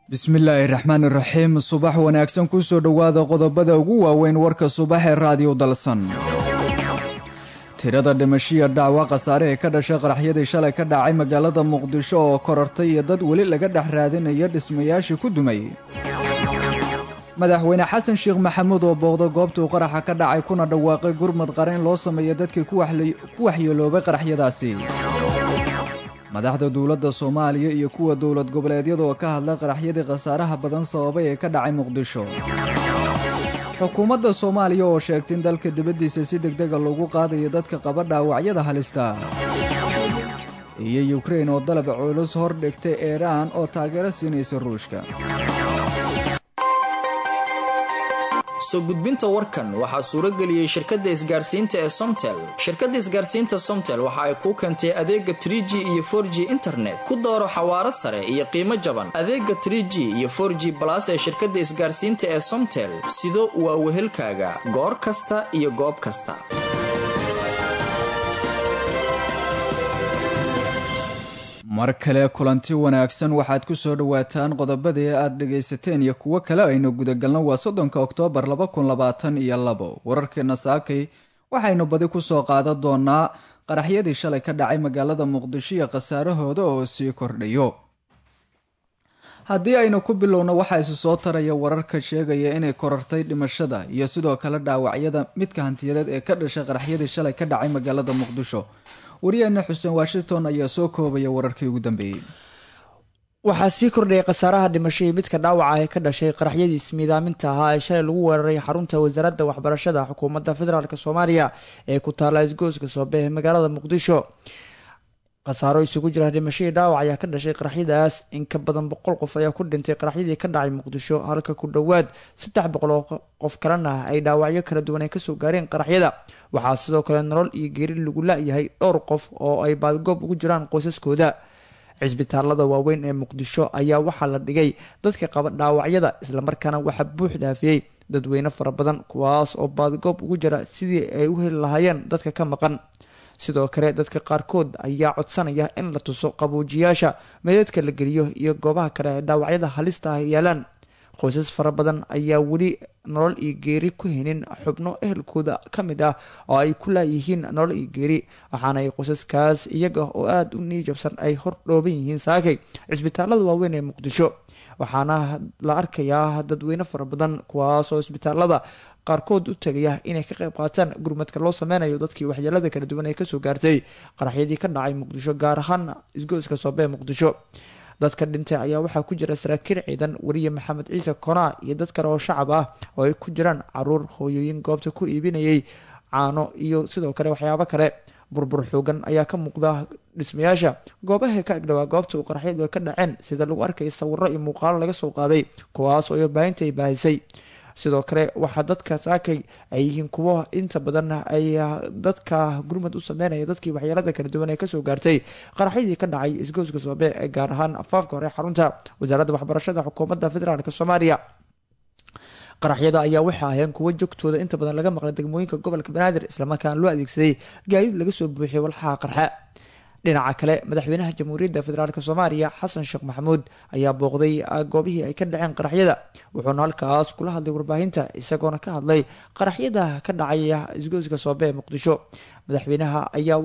bismillaahi raxmaani raxiim subax wanaagsan kusoo dhowaada qodobada ugu waaweyn warka subax ee raadiyo dalsan tirada dhimashiya dhacwa khasaare ee ka dhashay qaraxyadii shalay ka dhacay magaalada muqdisho oo korortay iyo dad weli laga dhex raadinaya dhismayaashii ku dumay madaxweyne xasan sheekh maxamuud oo booqda goobtuu qaraxa ka dhacay kuna dhawaaqay gurmad qaran loo sameeya dadkii ku waxyeeloobay qaraxyadaasi madaxda dowladda Soomaaliya iyo kuwa dowlad goboleedyada oo ka hadlay qaraxyadii khasaaraha badan sababay ee ka dhacay Muqdisho. Xukuumadda Soomaaliya oo sheegtay in dalka dibadiisa si degdeg ah loogu qaadayo dadka qaba dhaawacyada halista. iyo Ukraine oo dalab culus hor dhigtay Iran oo taageero siinaysa Ruushka. soo gudbinta warkan waxaa suuro geliyay shirkadda isgaarsiinta ee Somtel. Shirkadda isgaarsiinta Somtel waxa ay ku keentay adeega 3G iyo 4G internet ku dooro xawaaro sare iyo qiimo jaban. Adeega 3G iyo 4G Plus ee shirkadda isgaarsiinta ee Somtel sido waa wehelkaaga goor kasta iyo goob kasta. mar kale kulanti wanaagsan waxaad ku soo dhawaataan qodobadii aad dhagaysateen iyo kuwo kale aynu gudagalno waa 3 Oktoobar 2022 wararkeena saakay waxaynu badi ku soo qaadan doonaa qaraxyadii shalay ka dhacay magaalada Muqdisho iyo khasaarahooda oo sii kordhayo haddii aynu ku bilowno waxa isu soo taraya wararka sheegaya inay korortay dhimashada iyo sidoo kale dhaawacyada midka hantiyadeed ee ka dhashay qaraxyadii shalay ka dhacay magaalada Muqdisho wariyana Xuseen Washington ayaa soo koobaya wararkii ugu dambeeyay waxaa sii kordhay khasaaraha dhimashada midka dhaawaca ee ka dhashay qaraxyadii ismiidaaminta ahaa ee shalay lagu weeraray xarunta wasaaradda waxbarashada xukuumadda federaalk Soomaaliya ee ku taala isgoyska Soobe ee magaalada Muqdisho khasaaro isugu jira dhimashada dhaawac ayaa ka dhashay qaraxyadaas in ka badan 100 qof ayaa ku dhintay qaraxyadii ka dhacay Muqdisho halka ku dhawaad 300 qof kalena ay dhaawacyo kala duwan ay ka soo gaareen qaraxyada waxaa sidoo kale nolol iyo geeri lagu laayahay dhowr qof oo ay baadgoob ugu jiraan qoysaskooda cisbitaalada waaweyn ee Muqdisho ayaa waxaa la dhigay dadka qaba dhaawacyada isla markaana waxa buux dhaafiyay dadweyne fara badan kuwaas oo baadgoob ugu jira sidii ay u heli lahaayeen dadka ka maqan sidoo kale dadka qaarkood ayaa codsanaya in la tuso qaboojiyaasha meedadka la geliyo iyo goobaha kale ee dhaawacyada halista ah yaalaan qoysas fara badan ayaa weli nolol iyo geeri ku helin xubno ehelkooda ka mid ah oo ay ku laayihiin nolol iyo geeri waxaana ay qoysaskaas iyaga oo aad u niijabsan ay hor dhooban yihiin saakay cisbitaalada waaweyn ee Muqdisho waxaana la arkayaa dadweyne fara badan kuwaas oo cisbitaalada qaarkood u tagaya inay ka qayb qaataan gurmadka loo sameynayo dadkii waxyeelada kala duwan ee ka soo gaartay qaraxyadii ka dhacay Muqdisho gaar ahaan isgoyska Soobe ee Muqdisho dadka dhintay ayaa waxaa ku jira saraakiil ciidan wariye Maxamed Ciise Kona iyo dad kale oo shacab ah oo ay ku jiraan caruur hooyooyin goobta ku iibinayay caano iyo sidoo kale waxyaabo kale burbur xoogan ayaa ka muuqda dhismayaasha goobaha ka agdhawaa goobta uu qaraxyadu ka dhaceen sida lagu arkay sawirro iyo muuqaalo laga soo qaaday kuwaas oo baahinta ay baahisay sidoo kale waxa dadka saakay ay yihiin kuwo inta badan ay dadka gurmad u sameynaya dadkii waxyeelada kala duwan ee ka soo gaartay qaraxyadii ka dhacay isgoyska Soobe ee gaar ahaan afaafka hore xarunta wasaaradda waxbarashada xukuumadda federaalk Soomaaliya qaraxyada ayaa waxa ahayn kuwo joogtooda inta badan laga maqlay degmooyinka gobolka Banaadir isla markaana loo adeegsaday gaadiid laga soo buuxiyay walxaha qarxa dhinaca kale madaxweynaha jamhuuriyadda federaalk Soomaaliya Xasan Sheekh Maxamuud ayaa booqday goobihii ay ka dhaceen qaraxyada wuxuuna halkaas kula hadlay warbaahinta isagoona ka hadlay qaraxyada ka dhacay isgoyska Soobe ee Muqdisho madaxweynaha ayaa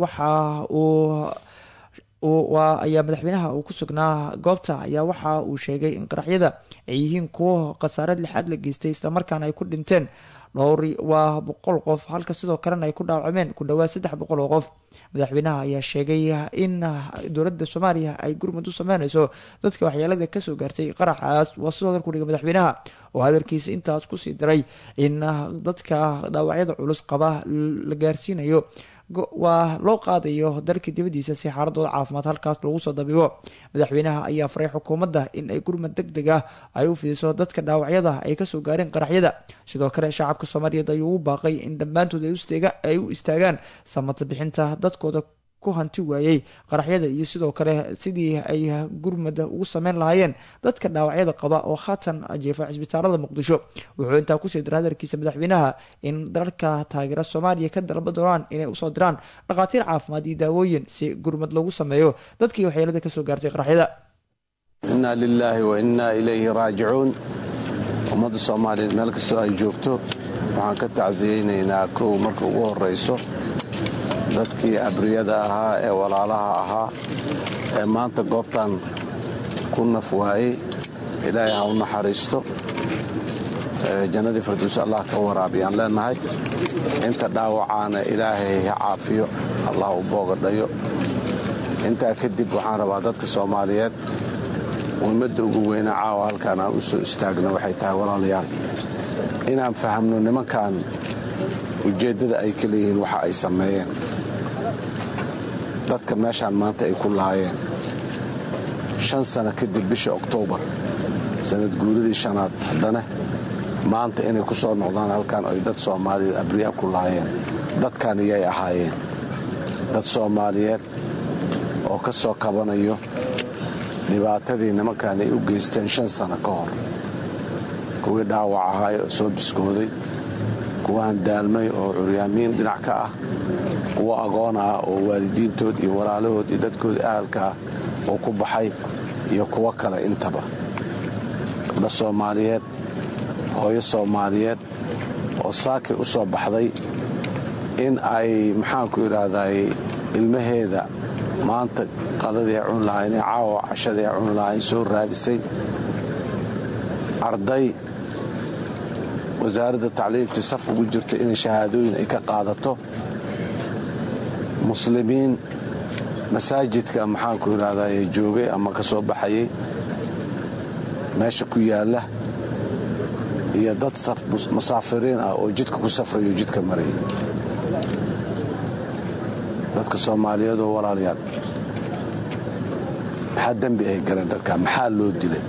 madaxweynaha uu ku sugnaa goobta ayaa waxa uu sheegay in qaraxyada ay yihiin kuwo khasaare lixaad la geystay isla markaana ay ku dhinteen dhowr waa 100 qof halka sidoo kalena ay ku dhaawacmeen ku dhawaad 300 oo qof madaxweynaha ayaa sheegay in dowladda Soomaaliya ay gurmad u sameynayso dadka waxyeelada ka soo gaartay qaraxaas waa sidoo kale ku dhigay madaxweynaha oo hadalkiisa intaas ku sii daray in dadka dhaawacyada culus qaba la gaarsiinayo waa loo qaadayo dalka dibadiisa si xaaladooda caafimaad halkaas lagu soo dabiibo madaxweynaha ayaa faray xukuumadda in ay gurmad degdeg ah ay u fidiso dadka dhaawacyada ay ka soo gaareen qaraxyada sidoo kale shacabka Soomaaliyeed ayuu u baaqay in dhammaantood ay u istaagaan samata bixinta dadkooda ku hanti waayay qaraxyada iyo sidoo kale sidii ay gurmada ugu sameyn lahaayeen dadka dhaawacyada qaba oo haatan jeefa cisbitaalada Muqdisho wuxuu intaa ku sii diray hadalkiisa madaxweynaha in dalka taageera Soomaaliya ka dalba doonaan inay u soo diraan dhaqaatiir caafimaad iyo daawooyin si gurmad lagu sameeyo dadkii waxyeelada ka soo gaartay qaraxyada inna lilaahi wa innaa ilayhi raajicuun. ummadda soomaaliyeed meel kastoo ay joogto waxaan ka tacsiyeynaynaa kow marka ugu horrayso dadkii abriyada ahaa ee walaalaha ahaa ee maanta goobtan ku naf waayey. ilaahay ha u naxariisto, jannadii firdowsi allah ka waraabiyaan leenahay. inta dhaawacaana ilaahay ha caafiyo, allah u boogadhayo. intaa kadib waxaan rabaa dadka soomaaliyeed muhiimadda ugu weynaa caawa halkaan aan u soo istaagno waxay tahay walaalayaal inaan fahamno nimankan ujeeddada ay ka leeyihiin waxa ay sameeyeen. dadka meeshaan maanta ay ku laayeen 5 sano kadib bisha Oktoobar sanad guuridii 5aad haddana maanta inay ku soo noqdaan halkaan ay dad Soomaaliyeed abriya ku laayeen. dadkan iyay ahaayeen dad Soomaaliyeed oo ka soo kabanayo dhibaatadii nimankan ay u geysteen 5 sano ka hor. kuwii dhaawac ahaa oo soo biskooday, kuwaan daalmay oo curyaamiin dhinac ka ah, kuwa agoon ah oo waalidiintood iyo walaalahood iyo dadkooda ahalka ah oo ku baxay, iyo kuwo kale intaba. gabdha Soomaaliyeed, hooyo Soomaaliyeed oo saakay u soo baxday in ay maxaanku idhaahday ilmaheeda maanta qadadii ay cuni lahayn, caawa cashadii ay cuni lahayn soo raadisay. arday wasaaradda tacliimta saf ugu jirto inay shahaadooyin ay ka qaadato. muslimiin masaajidka maxaanku idhaahday joogay ama ka soo baxayay meesha ku yaalla, iyo dad musaafiriin ah oo jidka ku safrayo jidka maraya. dadka Soomaaliyeed oo walaalayaal maxaa dembi ay galeen dadka? maxaa loo dilay?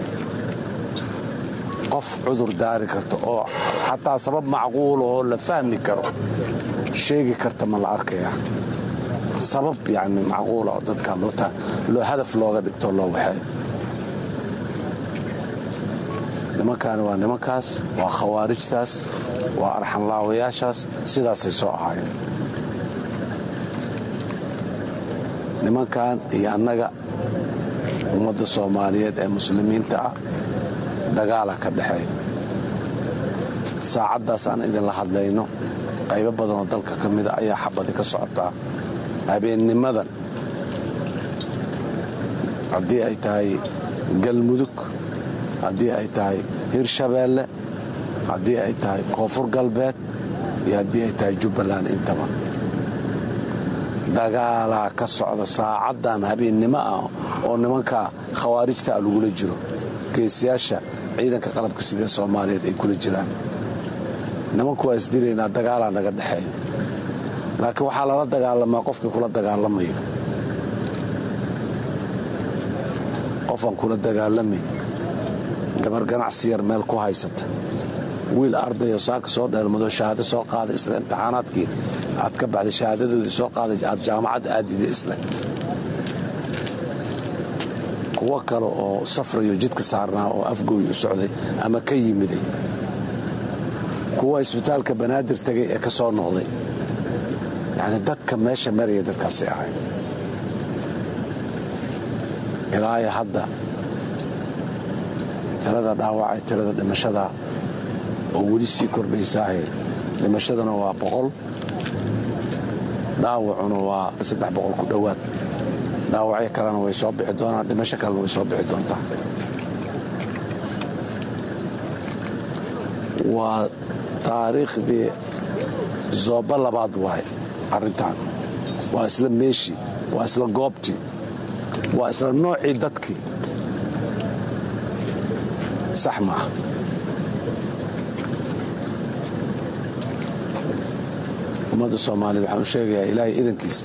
qof cudur daari karta oo xataa sabab macquul oo la fahmi karo sheegi karta ma la arkaya. sabab yani macquul oo dadka loo hadaf looga dhigto loo waxay. nimankan waa nimankaas, waa khawaarijtaas, waa arxanlaawayaashaas, sidaasay soo ahaayeen. nimankan iyo annaga ummadda Soomaaliyeed ee muslimiinta ah dagaala ka dhexeeya. saacaddaas aan idinla hadlayno qaybo badanoo dalka ka mida ayaa xabadi ka socotaa. habeennimadan haddii ay tahay galmudug, haddii ay tahay hirshabeelle, haddii ay tahay koonfur galbeed, iyo haddii ay tahay jubbaland, intaba dagaalaa ka socda saacaddan habeennimo ah oo nimanka khawaarijta lagula jiro. geesiyaasha ciidanka qalabka sida Soomaaliyeed ay kula jiraan. nimanku waa isdilaynaa, dagaalaa naga dhexeeyo. laakiin waxaa lala dagaalamaa qofkii kula dagaalamayo. qofaan kula dagaalamay, gabar ganacsi yar meel ku haysata, wiil ardayoo saaka soo dheelmado shahaado soo qaaday, isla imtixaanaadkii aad ka baxday shahaadadoodii soo qaaday, aad jaamacadda aadiday isle. kuwo kale oo safrayo jidka saarnaa oo afgooy u socday ama ka yimiday, kuwa isbitaalka banaadir tagay ee ka soo noqday. yacni dadka meesha maraya dadkaasi ahay. ilaahay hadda tirada dhaawacay, tirada dhimashada oo weli sii kordhaysaahe. dhimashadana waa 100, dhaawacuna waa 300 ku dhowaad. dhaawacyo kalena way soo bixi doonaan, dhimasho kalena way soo bixi doontaa. waa taariikhdii zooba labaad waaye arrintan. waa isla meeshii, waa isla goobtii, waa isla noocii dadkii. sax maaha. ummadda Soomaaliyeed waxaan u sheegayaa ilaahay idankiisa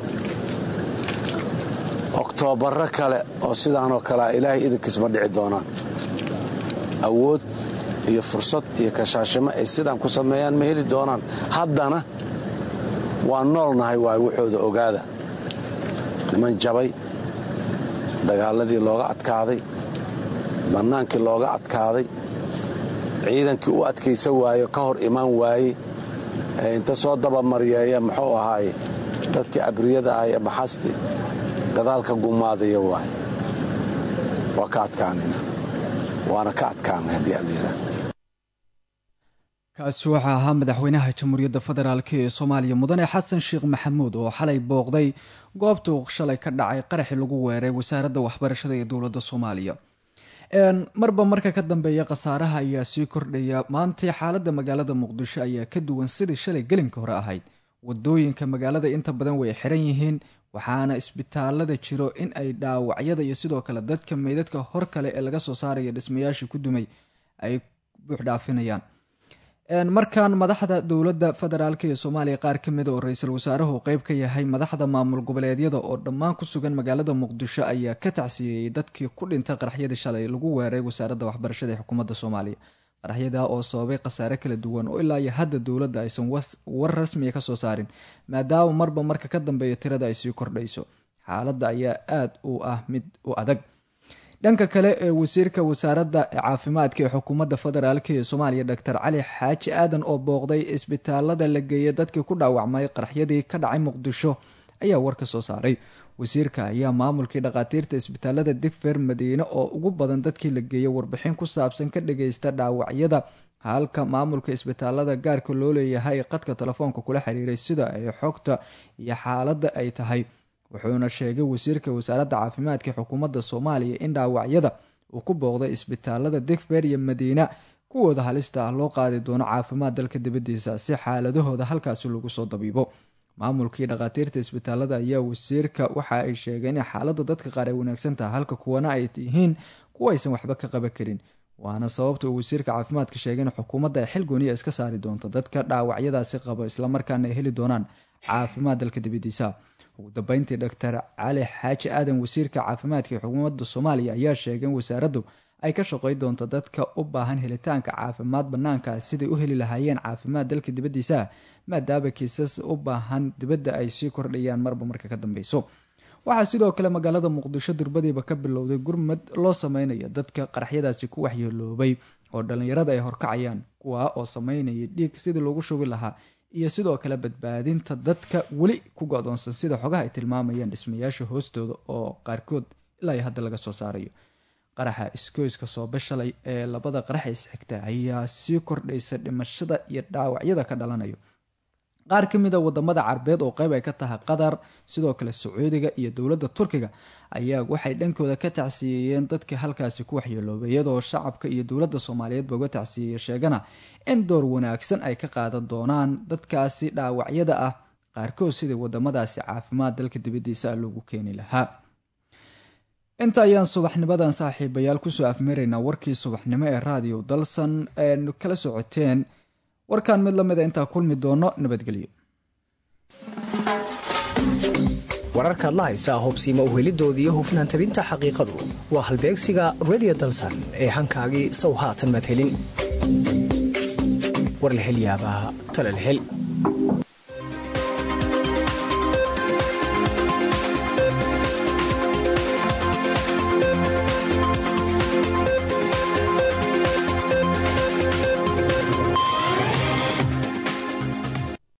oktoobarro kale oo sidaanoo kalea ilaahay idankiis ma dhici doonaan. awood iyo fursad iyo kashaashimo ay sidaan ku sameeyaan ma heli doonaan. haddana waa noolnahay waay waxooda ogaada. niman jabay, dagaaladii looga adkaaday, bannaankii looga adkaaday, ciidankii u adkaysa waayo ka hor imaan waaye, inta soo dabamaryeeya muxuu ahaaye dadkii abriyada ah ee maxasti gadaalka gumaadaya waay. waa ka adkaanayna waana ka adkaanay haddii allayra. kaasi waxaa ahaa madaxweynaha jamhuuriyadda federaalk ee soomaaliya mudane xasan sheekh maxamuud oo xalay booqday goobtuu shalay ka dhacay qaraxii lagu weeray wasaaradda waxbarashada ee dowladda soomaaliya. marba marka ka dambeeya khasaaraha ayaa sii kordhaya. maantay xaaladda magaalada muqdisho ayaa ka duwan sidii shalay gelinka hore ahayd. wadooyinka magaalada inta badan way xiran yihiin, waxaana isbitaalada jiro in ay dhaawacyada iyo sidoo kale dadka meydadka hor kale ee laga soo saaraya dhismayaashii ku dumay ay buuxdhaafinayaan. markan madaxda dowladda federaalk ee soomaaliya qaar ka mida oo ra-iisul wasaaruhu qeyb ka yahay madaxda maamul goboleedyada oo dhammaan ku sugan magaalada muqdisho ayaa ka tacsiyeeyey dadkii ku dhintay qaraxyadii shalay lagu weeray wasaaradda waxbarashada ee xukuumadda soomaaliya. qaraxyada oo sababay khasaare kala duwan oo ilaa iyo hadda dowladda aysan war rasmiya ka soo saarin, maadaama marba marka ka dambeeya tirada ay sii kordhayso. xaaladda ayaa aada u ah mid u adag. dhanka kale ee wasiirka wasaaradda caafimaadka ee xukuumadda federaalk ee soomaaliya doctor cali xaaji aadan oo booqday isbitaalada la geeyay dadkii ku dhaawacmay qaraxyadii ka dhacay muqdisho ayaa war ka soo saaray. wasiirka ayaa maamulkii dhakhaatiirta isbitaalada digfeer madiine oo ugu badan dadkii la geeyay warbixin ku saabsan ka dhageysta dhaawacyada, halka maamulka isbitaalada gaarka loo leeyahay qadka telefoonka kula xiriiray sida ay xogta iyo xaaladda ay tahay. wuxuuna sheegay wasiirka wasaaradda caafimaadka xukuumadda soomaaliya in dhaawacyada uu ku booqday isbitaalada digfeer iyo madiina kuwooda halista ah loo qaadi doono caafimaad dalka dibadiisa si xaaladahooda halkaasi lagu soo dabiibo. maamulkii dhakhaatiirta isbitaalada ayaa wasiirka waxa ay sheegeen in xaaladda dadka qaar ay wanaagsan tahay, halka kuwana ay yihiin kuwa aysan waxba ka qaban karin. waana sababta uu wasiirka caafimaadka sheegay in xukuumadda ay xil gooniya iska saari doonto dadka dhaawacyadaasi qaba, islamarkaana ay heli doonaan caafimaad dalka dibadiisa. ugu dambeyntii doctor cali xaaji aadan wasiirka caafimaadka ee xukuumadda soomaaliya ayaa sheegay in wasaaraddu ay ka shaqey doonto dadka u baahan helitaanka caafimaad banaanka siday u heli lahaayeen caafimaad dalka dibadiisa, maadaama kiisas u baahan dibadda ay sii kordhayaan marba marka ka dambeyso. waxaa sidoo kale magaalada muqdisho durbadiiba ka bilowday gurmad loo sameynaya dadka qaraxyadaasi ku waxyeeloobay oo dhalinyarada ay horkacayaan, kuwa oo sameynaya dhiig sidii loogu shubi lahaa iyo sidoo kale badbaadinta dadka weli ku go-doonsan sida xogaha ay tilmaamayaan dhismayaasha hoostooda oo qaarkood ilaa hadda laga soo saarayo. qaraxa iskoyska soobe shalay ee labada qarax isxigta ayaa sii kordhaysa dhimashada iyo dhaawacyada ka dhalanayo. qaar ka mid a wadamada carabeed oo qeyb ay ka tahay qatar, sidoo kale sacuudiga iyo dowladda turkiga ayaa waxay dhankooda ka tacsiyeeyeen dadka halkaasi ku waxyeeloobay, iyadoo shacabka iyo dowladda soomaaliyeedba uga tacsiyeeya sheegana in door wanaagsan ay ka qaadan doonaan dadkaasi dhaawacyada ah qaarkood sidii wadamadaasi caafimaad dalka dibadiisa loogu keeni lahaa. inta ayaan subaxnimadan saaxiibayaal kusoo afmaraynaa warkii subaxnimo ee raadiyo dalsan eenu kala socoteen. warkan mid lamida intaa kulmi doono, nabadgelyo. wararkaad la haysaa hubsiima uhelidoodii hufnaan tabinta xaqiiqadu waa halbeegsiga radio dalsan ee hankaagii sow haatan madhelin. war la hel yaabaa tala la hel.